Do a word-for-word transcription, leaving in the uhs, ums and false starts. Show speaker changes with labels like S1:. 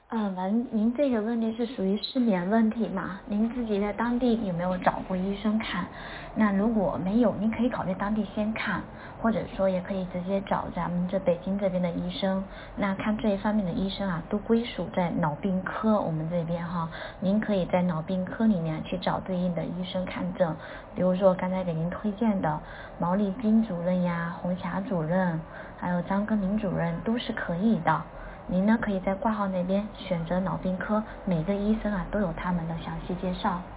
S1: 嗯，完，您这个问题是属于失眠问题嘛？您自己在当地有没有找过医生看？那如果没有，您可以考虑当地先看，或者说也可以直接找咱们这北京这边的医生。那看这一方面的医生啊，都归属在脑病科我们这边哈。您可以在脑病科里面去找对应的医生看症，比如说刚才给您推荐的毛利金主任呀、红霞主任，还有张根明主任都是可以的。您呢可以在挂号那边选择脑病科，每个医生啊都有他们的详细介绍。